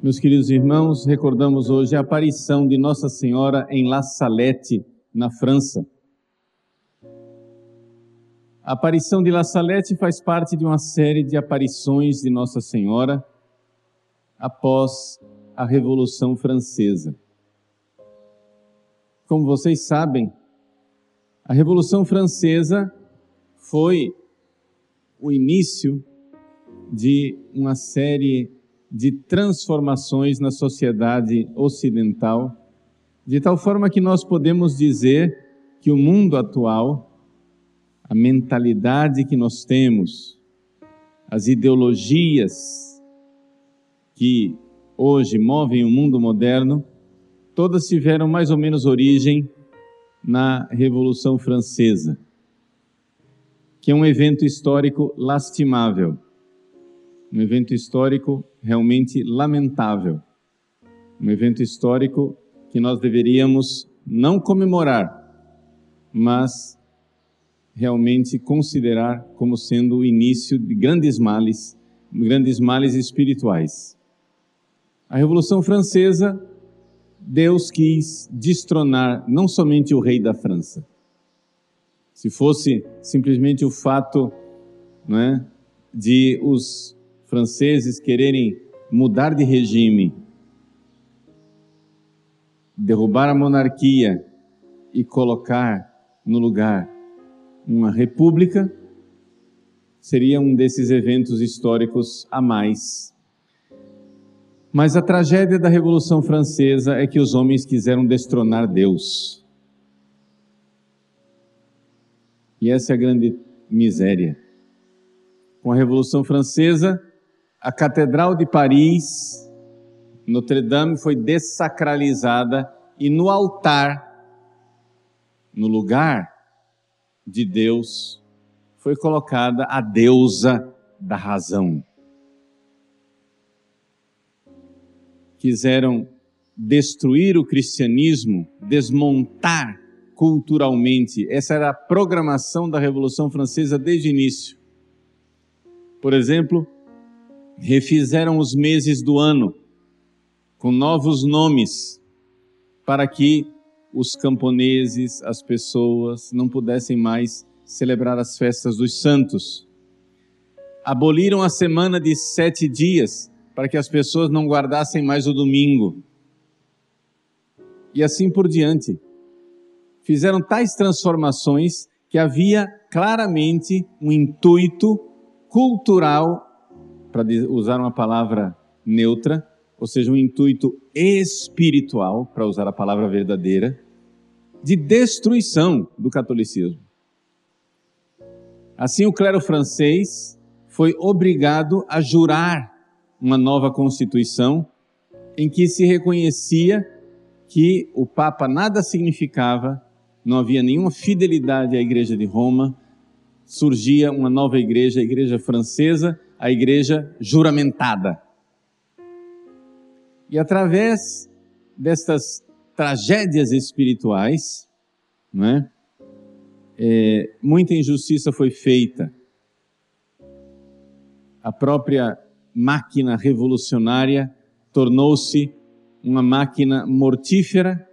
Meus queridos irmãos, recordamos hoje a aparição de Nossa Senhora em La Salette, na França. A aparição de La Salette faz parte de uma série de aparições de Nossa Senhora após a Revolução Francesa. Como vocês sabem, a Revolução Francesa foi o início de uma série de transformações na sociedade ocidental, de tal forma que nós podemos dizer que o mundo atual, a mentalidade que nós temos, as ideologias que hoje movem o mundo moderno, todas tiveram mais ou menos origem na Revolução Francesa, que é um evento histórico lastimável, um evento histórico realmente lamentável, um evento histórico que nós deveríamos não comemorar, mas realmente considerar como sendo o início de grandes males espirituais. A Revolução Francesa, Deus quis destronar não somente o rei da França. Se fosse simplesmente o fato, de os franceses quererem mudar de regime, derrubar a monarquia e colocar no lugar uma república, seria um desses eventos históricos a mais. Mas a tragédia da Revolução Francesa é que os homens quiseram destronar Deus. E essa é a grande miséria. Com a Revolução Francesa, a Catedral de Paris, Notre-Dame, foi dessacralizada e no altar, no lugar de Deus, foi colocada a deusa da razão. Quiseram destruir o cristianismo, desmontar culturalmente. Essa era a programação da Revolução Francesa desde o início. Por exemplo, refizeram os meses do ano com novos nomes para que os camponeses, as pessoas, não pudessem mais celebrar as festas dos santos. Aboliram a semana de 7 dias para que as pessoas não guardassem mais o domingo. E assim por diante. Fizeram tais transformações que havia claramente um intuito cultural, para usar uma palavra neutra, ou seja, um intuito espiritual, para usar a palavra verdadeira, de destruição do catolicismo. Assim, o clero francês foi obrigado a jurar uma nova constituição em que se reconhecia que o Papa nada significava, não havia nenhuma fidelidade à Igreja de Roma, surgia uma nova igreja, a Igreja Francesa, a Igreja juramentada. E através destas tragédias espirituais, muita injustiça foi feita. A própria máquina revolucionária tornou-se uma máquina mortífera,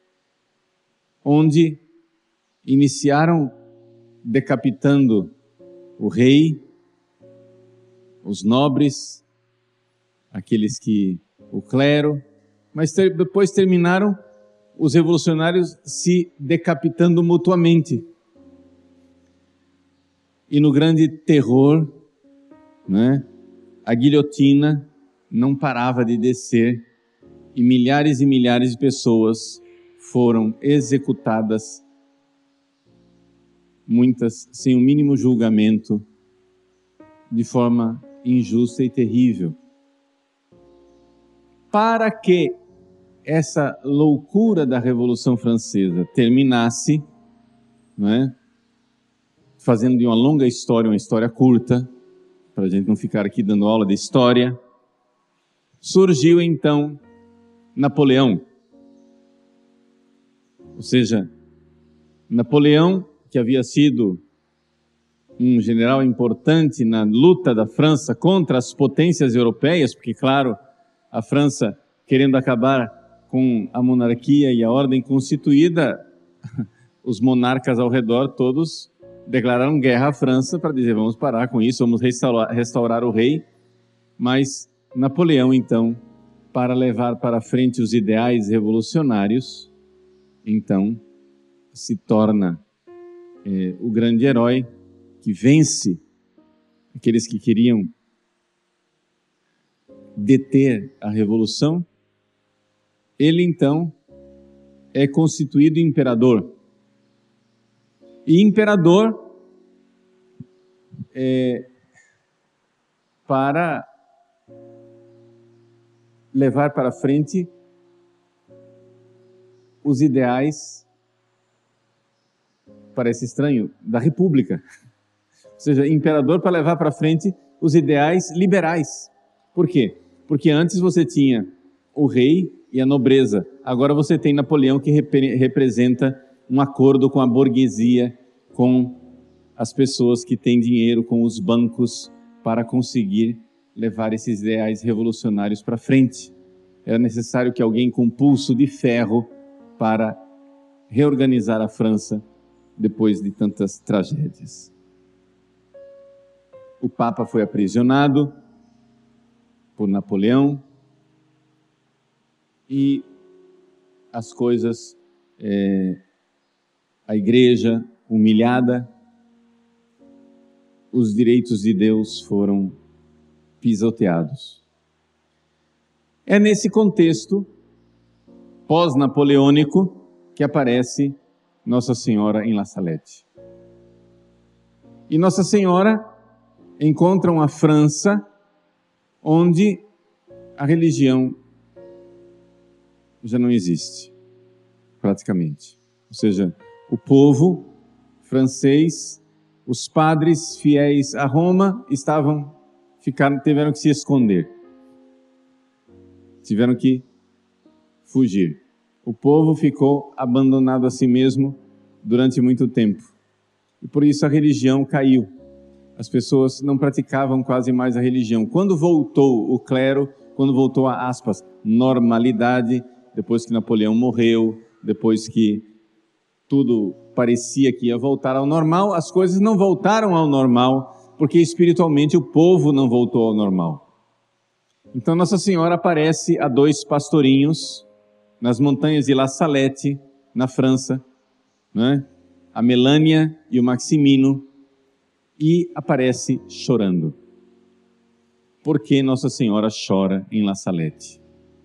onde iniciaram decapitando o rei, os nobres, o clero, mas depois terminaram os revolucionários se decapitando mutuamente. E no grande terror, a guilhotina não parava de descer e milhares de pessoas foram executadas, muitas sem o mínimo julgamento, de forma injusta e terrível. Para que essa loucura da Revolução Francesa terminasse, fazendo de uma longa história uma história curta, para a gente não ficar aqui dando aula de história, surgiu então Napoleão. Ou seja, Napoleão, que havia sido um general importante na luta da França contra as potências europeias, porque, claro, a França querendo acabar com a monarquia e a ordem constituída, os monarcas ao redor todos declararam guerra à França para dizer, vamos parar com isso, vamos restaurar o rei. Mas Napoleão, então, para levar para frente os ideais revolucionários, então se torna o grande herói que vence aqueles que queriam deter a revolução. Ele, então, é constituído imperador. E imperador para levar para frente os ideais, parece estranho, da república. Ou seja, imperador para levar para frente os ideais liberais. Por quê? Porque antes você tinha o rei e a nobreza. Agora você tem Napoleão, que representa um acordo com a burguesia, com as pessoas que têm dinheiro, com os bancos, para conseguir levar esses ideais revolucionários para frente. Era necessário que alguém com pulso de ferro para reorganizar a França depois de tantas tragédias. O Papa foi aprisionado por Napoleão e as coisas, a igreja humilhada, os direitos de Deus foram pisoteados. É nesse contexto pós-napoleônico que aparece Nossa Senhora em La Salette. E Nossa Senhora encontra uma França onde a religião já não existe, praticamente. Ou seja, o povo francês, os padres fiéis a Roma tiveram que se esconder. Tiveram que fugir. O povo ficou abandonado a si mesmo durante muito tempo. E por isso a religião caiu. As pessoas não praticavam quase mais a religião. Quando voltou o clero, quando voltou a, aspas, normalidade, depois que Napoleão morreu, depois que tudo parecia que ia voltar ao normal, as coisas não voltaram ao normal, porque espiritualmente o povo não voltou ao normal. Então Nossa Senhora aparece a dois pastorinhos nas montanhas de La Salette, na França, né? A Melânia e o Maximino, e aparece chorando. Por que Nossa Senhora chora em La Salette?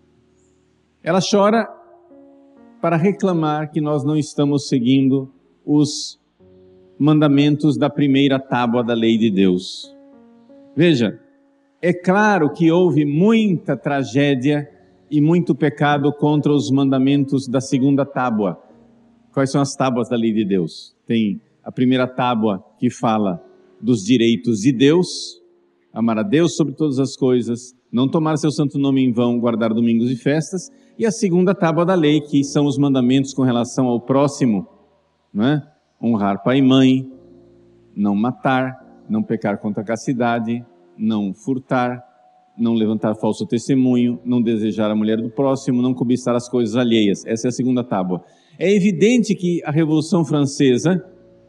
Ela chora para reclamar que nós não estamos seguindo os mandamentos da primeira tábua da lei de Deus. Veja, é claro que houve muita tragédia e muito pecado contra os mandamentos da segunda tábua. Quais são as tábuas da lei de Deus? Tem a primeira tábua que fala dos direitos de Deus, amar a Deus sobre todas as coisas, não tomar seu santo nome em vão, guardar domingos e festas, e a segunda tábua da lei, que são os mandamentos com relação ao próximo, não é? Honrar pai e mãe, não matar, não pecar contra a castidade, não furtar, não levantar falso testemunho, não desejar a mulher do próximo, não cobiçar as coisas alheias. Essa é a segunda tábua. É evidente que a Revolução Francesa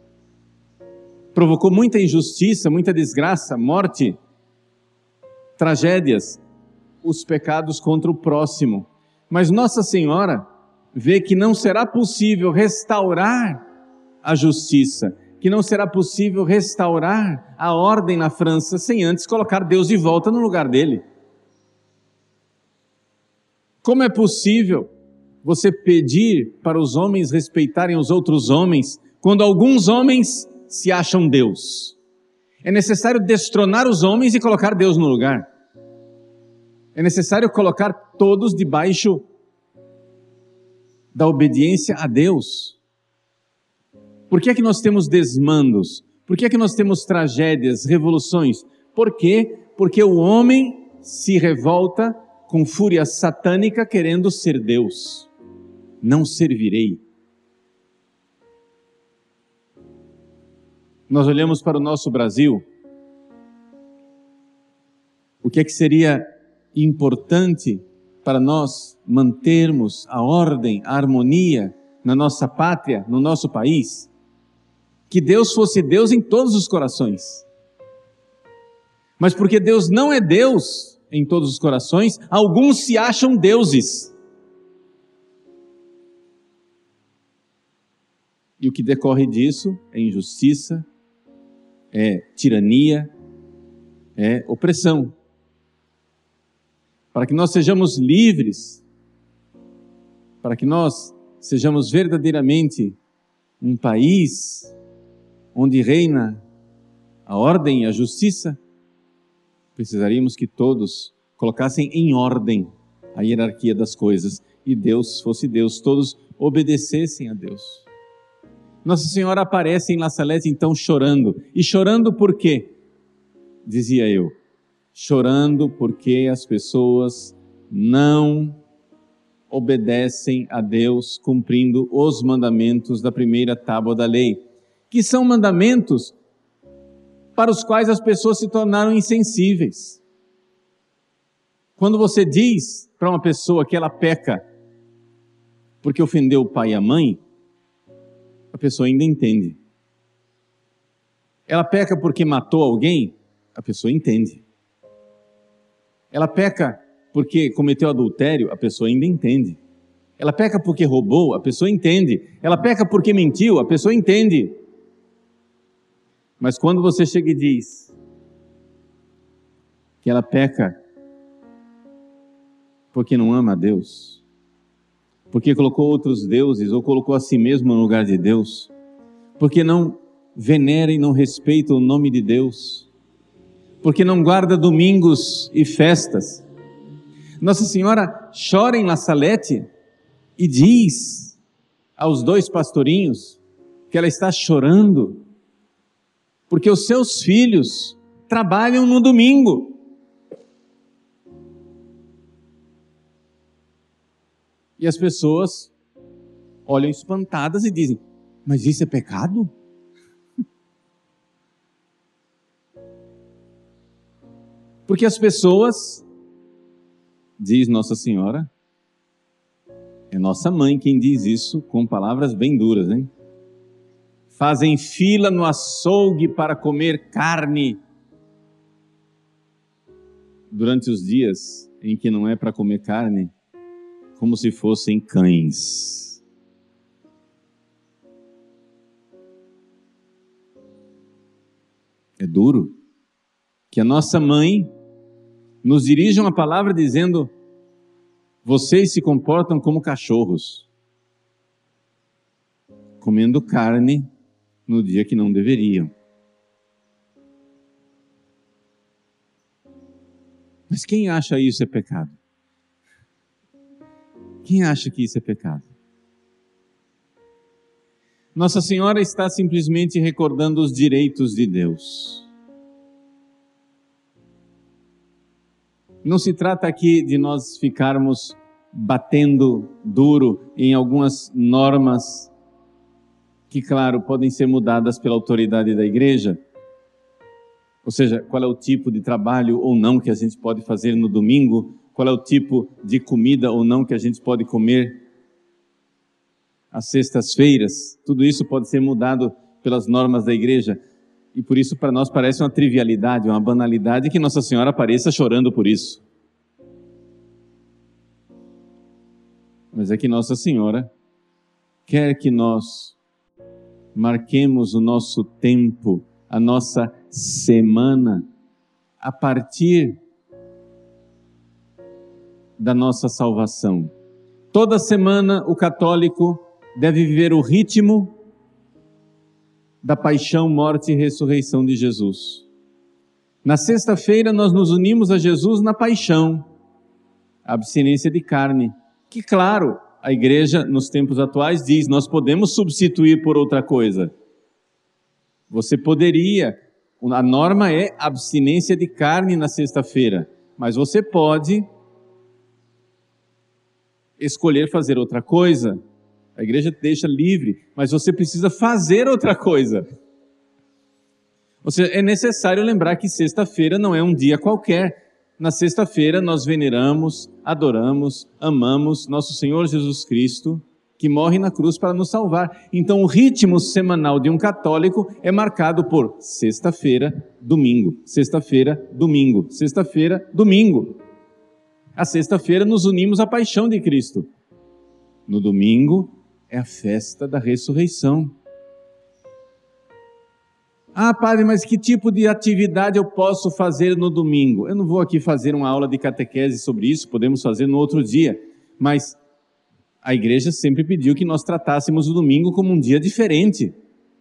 provocou muita injustiça, muita desgraça, morte, tragédias, os pecados contra o próximo. Mas Nossa Senhora vê que não será possível restaurar a justiça, que não será possível restaurar a ordem na França sem antes colocar Deus de volta no lugar dele. Como é possível você pedir para os homens respeitarem os outros homens quando alguns homens se acham Deus? É necessário destronar os homens e colocar Deus no lugar. É necessário colocar todos debaixo da obediência a Deus. Por que é que nós temos desmandos? Por que é que nós temos tragédias, revoluções? Por quê? Porque o homem se revolta com fúria satânica querendo ser Deus. Não servirei. Nós olhamos para o nosso Brasil. O que é que seria importante para nós mantermos a ordem, a harmonia na nossa pátria, no nosso país, que Deus fosse Deus em todos os corações. Mas porque Deus não é Deus em todos os corações, alguns se acham deuses. E o que decorre disso é injustiça, é tirania, é opressão. Para que nós sejamos livres, para que nós sejamos verdadeiramente um país onde reina a ordem e a justiça, precisaríamos que todos colocassem em ordem a hierarquia das coisas e Deus fosse Deus, todos obedecessem a Deus. Nossa Senhora aparece em La Salette então chorando. E chorando por quê? Dizia eu. Chorando porque as pessoas não obedecem a Deus cumprindo os mandamentos da primeira tábua da lei, que são mandamentos para os quais as pessoas se tornaram insensíveis. Quando você diz para uma pessoa que ela peca porque ofendeu o pai e a mãe, a pessoa ainda entende. Ela peca porque matou alguém, a pessoa entende. Ela peca porque cometeu adultério, a pessoa ainda entende. Ela peca porque roubou, a pessoa entende. Ela peca porque mentiu, a pessoa entende. Mas quando você chega e diz que ela peca porque não ama a Deus, porque colocou outros deuses ou colocou a si mesmo no lugar de Deus, porque não venera e não respeita o nome de Deus, porque não guarda domingos e festas, Nossa Senhora chora em La Salette e diz aos 2 pastorinhos que ela está chorando porque os seus filhos trabalham no domingo. E as pessoas olham espantadas e dizem, mas isso é pecado? Porque as pessoas, diz Nossa Senhora, é nossa mãe quem diz isso com palavras bem duras, hein? Fazem fila no açougue para comer carne durante os dias em que não é para comer carne, como se fossem cães. É duro que a nossa mãe nos dirija uma palavra dizendo, vocês se comportam como cachorros, comendo carne no dia que não deveriam. Mas quem acha isso é pecado? Quem acha que isso é pecado? Nossa Senhora está simplesmente recordando os direitos de Deus. Não se trata aqui de nós ficarmos batendo duro em algumas normas que, claro, podem ser mudadas pela autoridade da igreja. Ou seja, qual é o tipo de trabalho ou não que a gente pode fazer no domingo, qual é o tipo de comida ou não que a gente pode comer às sextas-feiras. Tudo isso pode ser mudado pelas normas da igreja. E por isso para nós parece uma trivialidade, uma banalidade que Nossa Senhora apareça chorando por isso. Mas é que Nossa Senhora quer que nós marquemos o nosso tempo, a nossa semana, a partir da nossa salvação. Toda semana o católico deve viver o ritmo da paixão, morte e ressurreição de Jesus. Na sexta-feira nós nos unimos a Jesus na paixão, a abstinência de carne, que claro, a igreja nos tempos atuais diz, nós podemos substituir por outra coisa. Você poderia, a norma é abstinência de carne na sexta-feira, mas você pode escolher fazer outra coisa. A igreja te deixa livre, mas você precisa fazer outra coisa. Ou seja, é necessário lembrar que sexta-feira não é um dia qualquer, Na sexta-feira nós veneramos, adoramos, amamos nosso Senhor Jesus Cristo, que morre na cruz para nos salvar. Então o ritmo semanal de um católico é marcado por sexta-feira, domingo, sexta-feira, domingo, sexta-feira, domingo. A sexta-feira nos unimos à paixão de Cristo. No domingo é a festa da ressurreição. Ah, padre, mas que tipo de atividade eu posso fazer no domingo? Eu não vou aqui fazer uma aula de catequese sobre isso, podemos fazer no outro dia, mas a igreja sempre pediu que nós tratássemos o domingo como um dia diferente.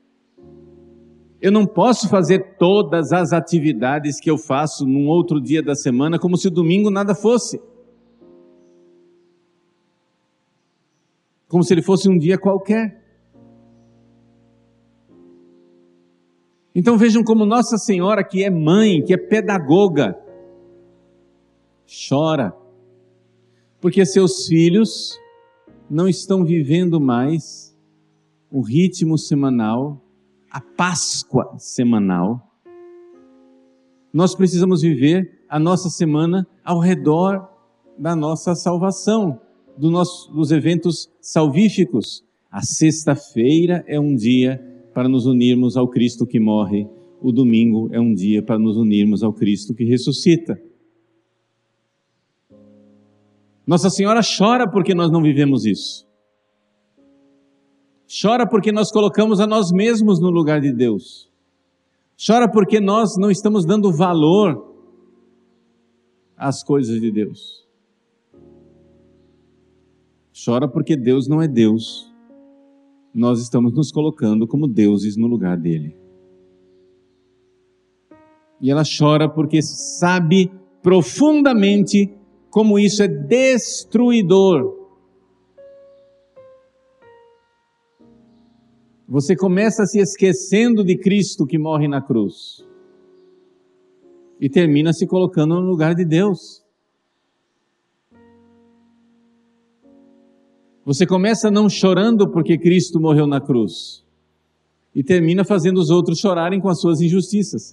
Eu não posso fazer todas as atividades que eu faço num outro dia da semana como se o domingo nada fosse. Como se ele fosse um dia qualquer. Então vejam como Nossa Senhora, que é mãe, que é pedagoga, chora, porque seus filhos não estão vivendo mais o ritmo semanal, a Páscoa semanal. Nós precisamos viver a nossa semana ao redor da nossa salvação, dos eventos salvíficos. A sexta-feira é um dia para nos unirmos ao Cristo que morre, o domingo é um dia para nos unirmos ao Cristo que ressuscita. Nossa Senhora chora porque nós não vivemos isso. Chora porque nós colocamos a nós mesmos no lugar de Deus. Chora porque nós não estamos dando valor às coisas de Deus. Chora porque Deus não é Deus. Nós estamos nos colocando como deuses no lugar dele. E ela chora porque sabe profundamente como isso é destruidor. Você começa se esquecendo de Cristo que morre na cruz e termina se colocando no lugar de Deus. Você começa não chorando porque Cristo morreu na cruz e termina fazendo os outros chorarem com as suas injustiças.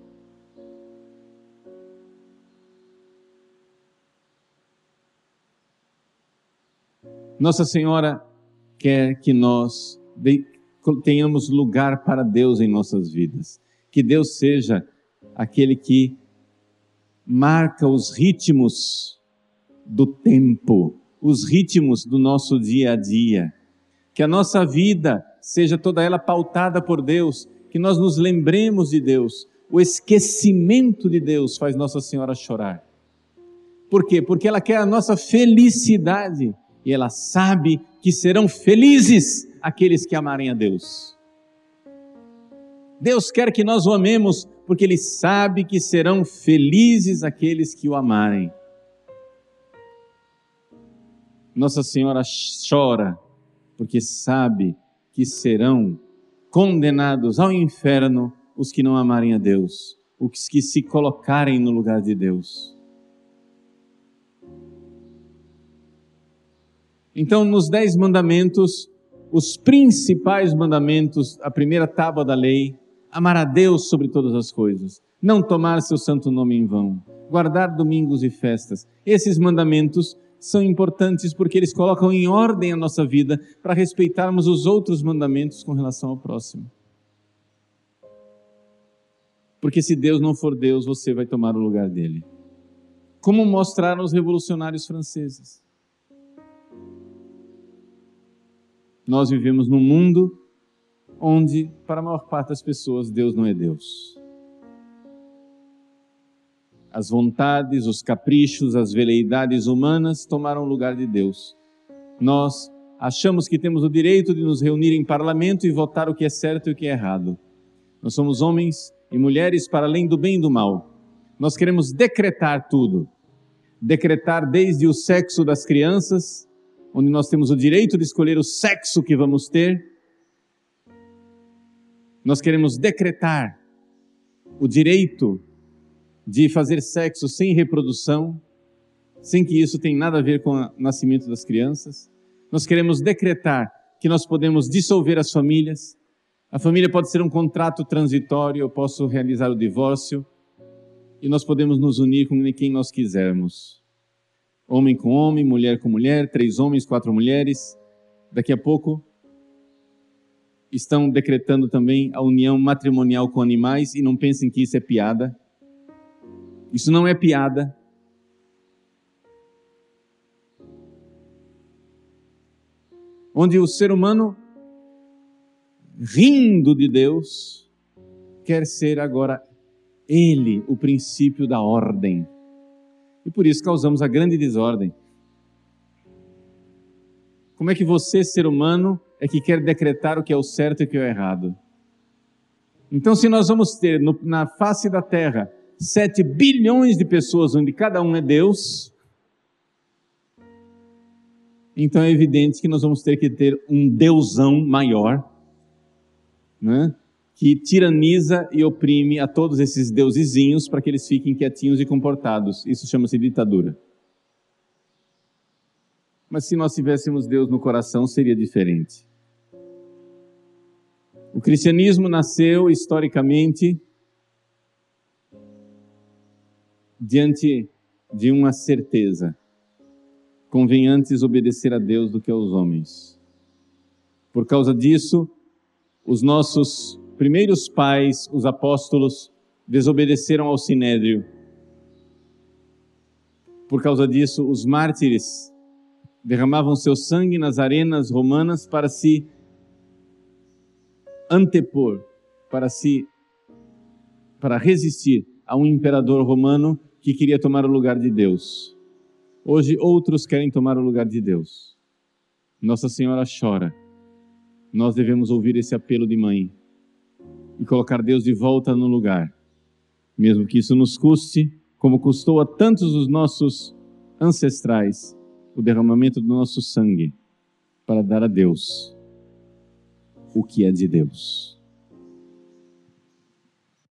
Nossa Senhora quer que nós tenhamos lugar para Deus em nossas vidas. Que Deus seja aquele que marca os ritmos do tempo, os ritmos do nosso dia a dia. Que a nossa vida seja toda ela pautada por Deus, que nós nos lembremos de Deus. O esquecimento de Deus faz Nossa Senhora chorar. Por quê? Porque ela quer a nossa felicidade. E ela sabe que serão felizes aqueles que amarem a Deus. Deus quer que nós o amemos, porque Ele sabe que serão felizes aqueles que o amarem. Nossa Senhora chora, porque sabe que serão condenados ao inferno os que não amarem a Deus, os que se colocarem no lugar de Deus. Então, nos 10 mandamentos, os principais mandamentos, a primeira tábua da lei, amar a Deus sobre todas as coisas, não tomar seu santo nome em vão, guardar domingos e festas. Esses mandamentos são importantes porque eles colocam em ordem a nossa vida para respeitarmos os outros mandamentos com relação ao próximo. Porque se Deus não for Deus, você vai tomar o lugar dele. Como mostraram os revolucionários franceses. Nós vivemos num mundo onde, para a maior parte das pessoas, Deus não é Deus. As vontades, os caprichos, as veleidades humanas tomaram o lugar de Deus. Nós achamos que temos o direito de nos reunir em parlamento e votar o que é certo e o que é errado. Nós somos homens e mulheres para além do bem e do mal. Nós queremos decretar tudo. Decretar desde o sexo das crianças, onde nós temos o direito de escolher o sexo que vamos ter. Nós queremos decretar o direito de fazer sexo sem reprodução, sem que isso tenha nada a ver com o nascimento das crianças. Nós queremos decretar que nós podemos dissolver as famílias. A família pode ser um contrato transitório, eu posso realizar o divórcio. e nós podemos nos unir com quem nós quisermos. Homem com homem, mulher com mulher, 3 homens, 4 mulheres. Daqui a pouco estão decretando também a união matrimonial com animais, e não pensem que isso é piada. Isso não é piada. Onde o ser humano, rindo de Deus, quer ser agora ele o princípio da ordem. E por isso causamos a grande desordem. Como é que você, ser humano, é que quer decretar o que é o certo e o que é o errado? Então, se nós vamos ter na face da terra 7 bilhões de pessoas, onde cada um é Deus, então é evidente que nós vamos ter que ter um deusão maior, né? Que tiraniza e oprime a todos esses deusezinhos para que eles fiquem quietinhos e comportados. Isso chama-se ditadura. Mas se nós tivéssemos Deus no coração, seria diferente. O cristianismo nasceu historicamente diante de uma certeza: convém antes obedecer a Deus do que aos homens. Por causa disso, os nossos primeiros pais, os apóstolos, desobedeceram ao Sinédrio. Por causa disso, os mártires derramavam seu sangue nas arenas romanas para se antepor, para resistir a um imperador romano que queria tomar o lugar de Deus. Hoje outros querem tomar o lugar de Deus. Nossa Senhora chora. Nós devemos ouvir esse apelo de mãe e colocar Deus de volta no lugar, mesmo que isso nos custe, como custou a tantos dos nossos ancestrais, o derramamento do nosso sangue, para dar a Deus o que é de Deus.